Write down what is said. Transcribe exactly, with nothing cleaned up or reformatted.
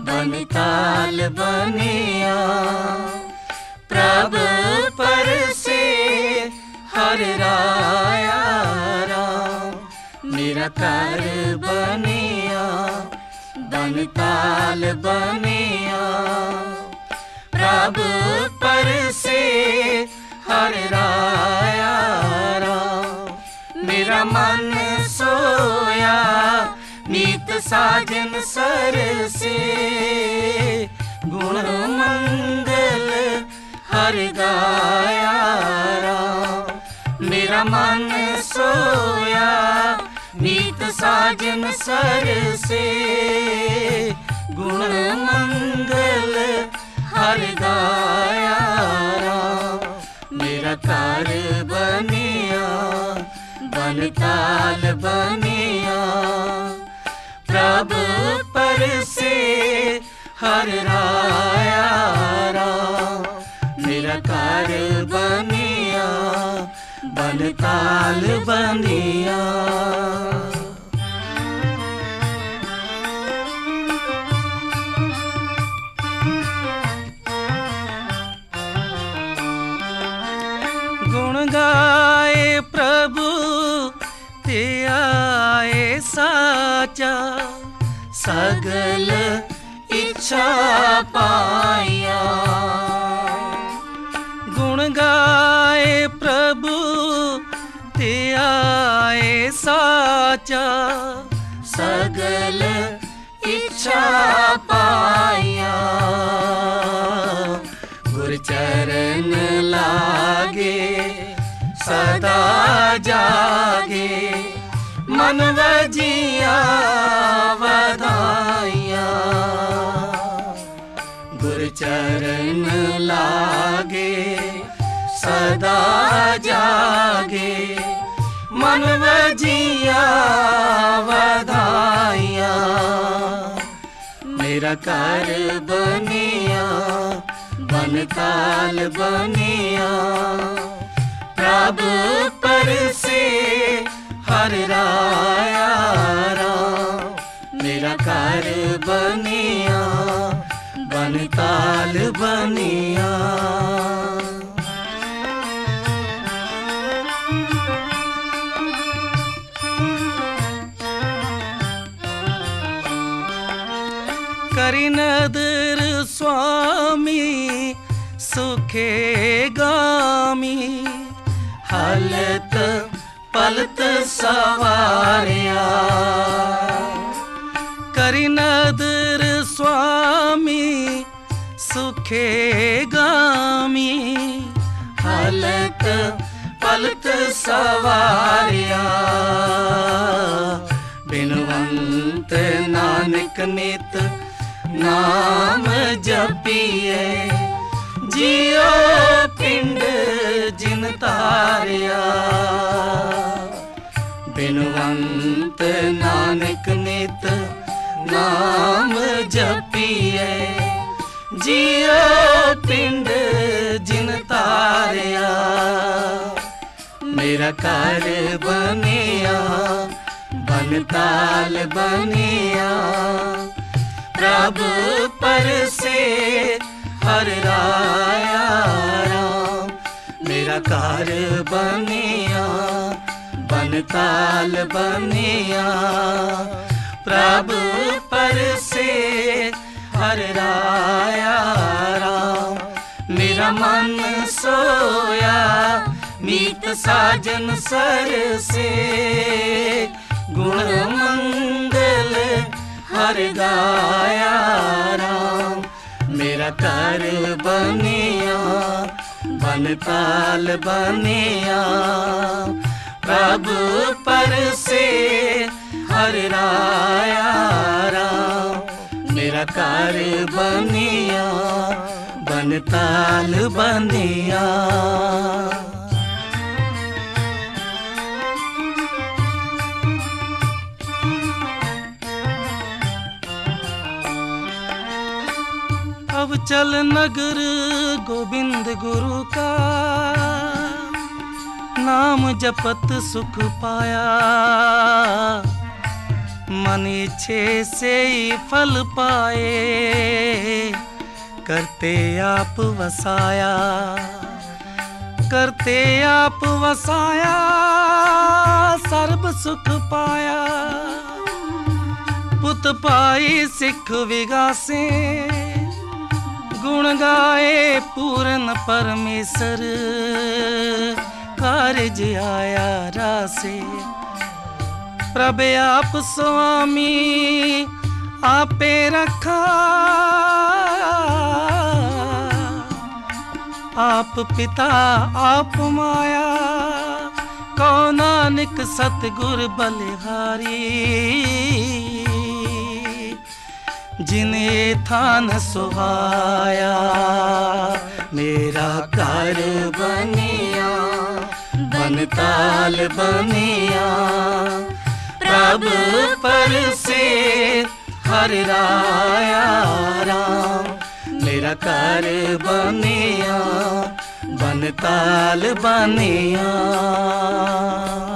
बनताल बनिया। प्रभु पर से हर राया राम निराकार बनिया। बनताल बनिया। प्रभु पर से हर राया राम मेरा मन सोया। नीत साजन सर से गुण मंगल हर गाया राम मेरा मन सोया। नीत साजन सर से गुण मंगल हर गाया राम मेरा कार बनिया। बनताल बनिया। प्रभु पर से हर राया राम निराकार बनिया। बनताल बनिया। गुण गाए प्रभु ते आए साचा। सगल इच्छा पाया। गुण गाए प्रभु ते आए साचा। सगल इच्छा पाया। गुर चरण लागे सदा जागे। मन वजिया वधाइया। गुर चरण लागे सदा जागे। मन वजिया वधाइया। मेरा कार बनिया। बनताल बनिया। प्रभु पर से हर राया राम मेरा कार बनिया। बनताल बनिया। करी नदर स्वामी सुखे गामी। हलत पलत सवारिया। करी नदर स्वामी सुखे गामी। हलत पलत सवारिया। बिनवंत नानक नित नाम जपिए। जियो पिंड जिन तारिया। बिनवंत नानक नित नाम जपिए। जियो पिंड जिन तारिया। मेरा कार बनिया। बनताल बनिया। प्रभु पर से हर राया राम मेरा कार बनिया। बनताल बनिया। प्रभु पर से हर राया राम मेरा मन सोया। मीत साजन सर से गुण मंगल हर गाया राम मेरा कार बनिया। बनताल बनिया। प्रभु पर से हर राया राम मेरा कार बनिया। बनताल बनिया। अब चल नगर गोविंद गुरु का। नाम जपत सुख पाया। मन इच्छे से ही फल पाए, करते आप वसाया, करते आप वसाया, सर्ब सुख पाया। पुत पाई सिख विगासे, गुण गाए पूर्ण परमेश्वर, कारज आया रासे। प्रभ आप स्वामी आपे रखा, आप पिता आप माया, कौ नानक सतगुर बलिहारी। जिन्हें थान सुहाया, मेरा घर बनिया, बनताल बनिया। प्रभु पर से हर राया राम, मेरा घर बनिया, बनताल बनिया।